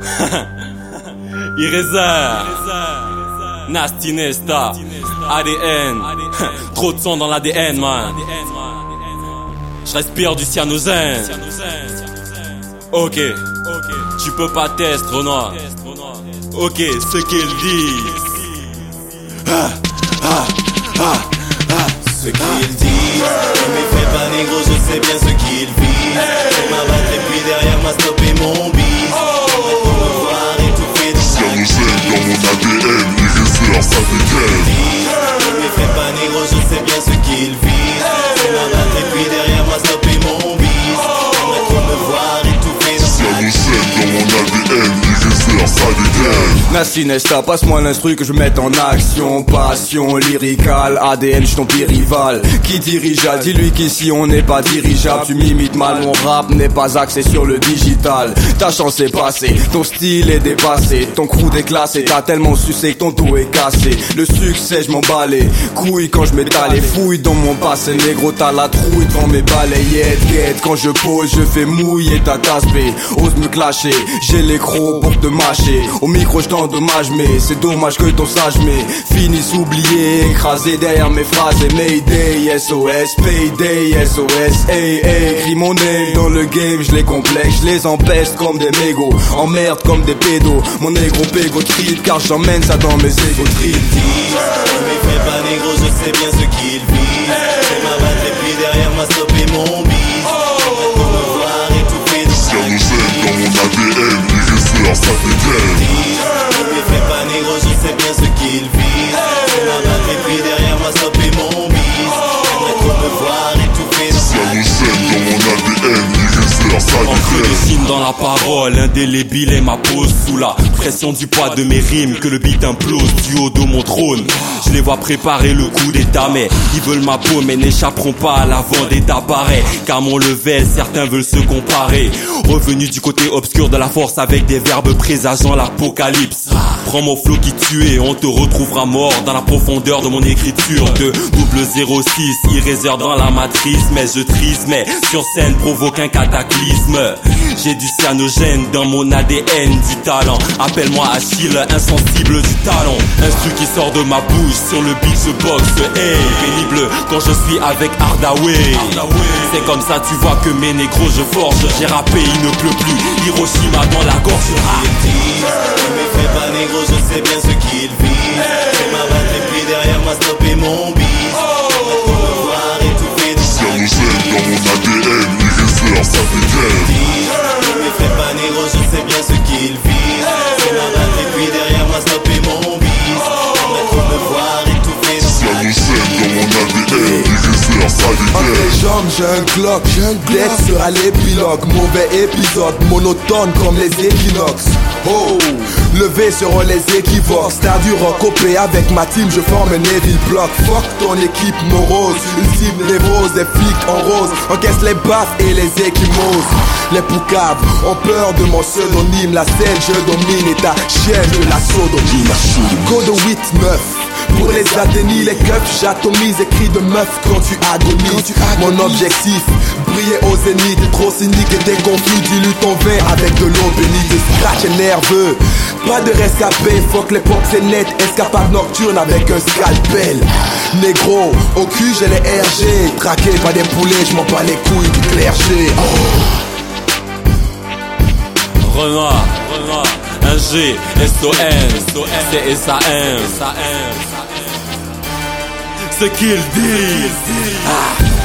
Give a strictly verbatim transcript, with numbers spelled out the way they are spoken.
Ireza, Nasty Nesta, A D N, trop de sang dans l'A D N, man. Je respire du cyanogène. Ok, tu peux pas tester, Renoir. Ok, ce qu'il dit. Ah, ah, ah, ah. Ce qu'il dit, ne me fais pas négro, je sais bien ce qu'il vit. Je m'abattre et puis derrière m'a stoppé mon bis. Pour me voir étouffé de cyanogène dans mon A D N, Ireza, ça dégaine. Ne me fais pas négro, je sais bien ce qu'il vit. Je m'abattre et puis derrière m'a stoppé mon bis. Pour me voir étouffé de cyanogène dans mon A D N, Ireza, ça dégaine. Nasty Nesta, passe-moi l'instru que je mette en action. Passion lyricale, A D N, j'suis ton pire rival. Qui dirigea, dis-lui qu'ici on n'est pas dirigeable. Tu m'imites mal, mon rap n'est pas axé sur le digital. Ta chance est passée, ton style est dépassé. Ton crew déclassé, t'as tellement sucé que ton dos est cassé. Le succès, j'm'en bats les couilles quand j'm'étale les fouilles dans mon passé. Négro, t'as la trouille devant mes balayettes. Guette, quand je pose, je fais mouiller ta tasse B. Ose me clasher, j'ai les crocs pour te mâcher. Au micro, j't'endommage, mais c'est dommage que ton sage mais finisse oublié, écrasé derrière mes phrases. Et Mayday, S O S, Payday, S O S, hey, hey. Écris mon name dans le game, je les complexe, je les empeste comme des mégots, emmerde comme des pédos. Mon négro pégo trip, car j'emmène ça dans mes égo trip. Ne me fais pas négro, je sais bien ce qu'il vit. Je m'abattre et puis derrière m'a stoppé mon bis. Pour me voir étouffé de cyanogène dans mon A D N, Ireza, ça dégaine. Ne me fais pas négro, je sais bien ce qu'il vit. Je m'abattre et puis derrière m'a stoppé mon bis. Pour me voir étouffé de cyanogène dans mon A D N, Ireza, ça Encre de dégaine. signe dans la parole, indélébile est ma pose. Sous la pression du poids de mes rimes, que le beat implose du haut de mon trône. Je les vois préparer le coup d'état, mais ils veulent ma peau, mais n'échapperont pas à la vendetta pareil. Car mon level, certains veulent se comparer. Revenu du côté obscur de la force avec des verbes présageant l'apocalypse. Prends mon flow qui tue et on te retrouvera mort dans la profondeur de mon écriture. De double zéro six, Ireza dans la matrice, mais je trise, mais sur scène provoque un cataclysme. J'ai du cyanogène dans mon A D N, du talent. Appelle-moi Achille, insensible du talent. Instru qui sort de ma bouche, sur le beat je boxe. Hey, pénible quand je suis avec Hardaway. C'est comme ça tu vois que mes négros je forge. J'ai rappé, il ne pleut plus, Hiroshima dans la gorge. Ne me fais pas négro, je sais bien ce qu'il vit. Je m'abattre et puis derrière m'a stoppé mon bis. Pour me voir étouffé de cyanogène dans mon A D N, Ireza, ça dégaine. Ne me fais pas négro, je sais bien ce qu'il vit. Je m'abattre et puis derrière m'a stoppé mon bis. Pour me voir étouffé de cyanogène dans mon A D N, Ireza, ça Entre dégaine. les jambes j'ai un Glock, Death sera l'épilogue. Mauvais épisode, monotone comme les équinoxes. Oh, levé seront les équivoques. Star du rock, O P avec ma team, je forme un heavy block. Fuck ton équipe morose, ultime névrose. Des flics en rose, encaisse les baffes et les échymoses. Les poucaves ont peur de mon pseudonyme. La scène je domine et ta chienne de la sodomie. Go de huit neuf. Pour les Athénies, les keufs, j'atomise, écrit de meuf quand tu agonises. Mon objectif, briller au zénith. T'es trop cynique et t'es confus, dilue ton vin avec de l'eau bénite. T'es scratch et nerveux, pas de rescapé. Fuck l'époque c'est net, escapade nocturne avec un scalpel. Négro, au cul j'ai les R G. Traqué par des poulets, j'm'en bats les couilles du clergé. Oh. Renoir, Renoir, un G, S O N, C S A M. Ce qu'il dit. Ah.